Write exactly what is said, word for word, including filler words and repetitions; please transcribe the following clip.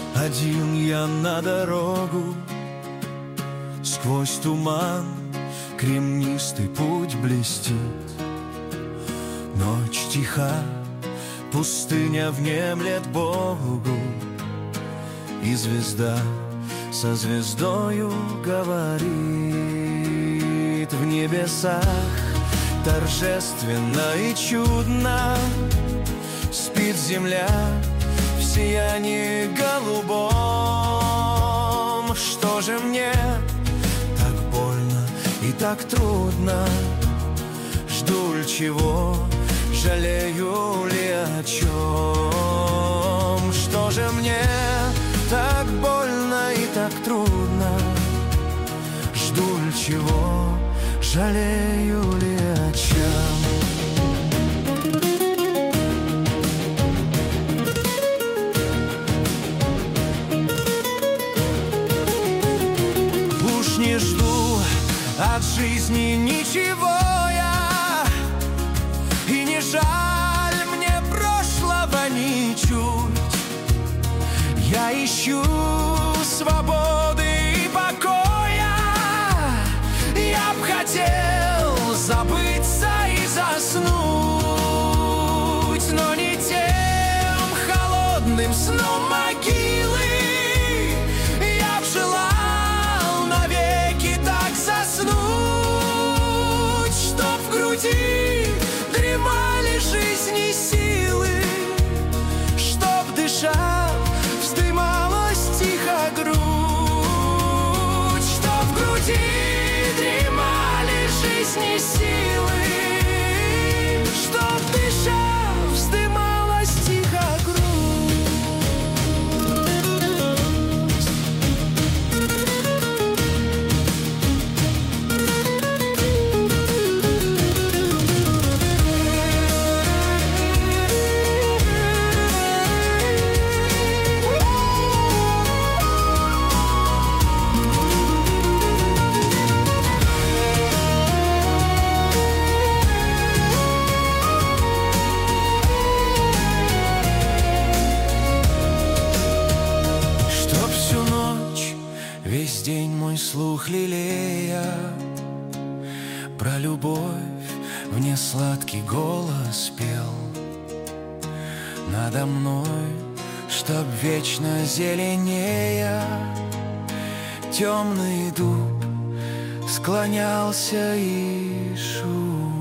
Один я на дорогу, сквозь туман кремнистый путь блестит. Ночь тиха, пустыня внемлет Богу, и звезда со звездою говорит. В небесах торжественно и чудно спит земля в сиянии голубом. Что же мне так больно и так трудно? Жду ли чего, жалею ли о чем? Что же мне так больно и так трудно? Жду ли чего, жалею ли о чем? Уж не жду от жизни ничего я, и не жаль мне прошлого ничуть. Я ищу свободы и покоя. Я б хотел забыться и заснуть, но не тем холодным сном могилы. Я б желал навеки так заснуть, чтоб в груди дремали жизни силы, чтоб дыша вздымалась тихо грудь, чтоб в груди дремали жизни силы, чтоб дыша вздымалась тихо грудь. Весь день мой слух лелея про любовь, мне сладкий голос пел надо мной, чтоб вечно зеленея темный дуб склонялся и шумел.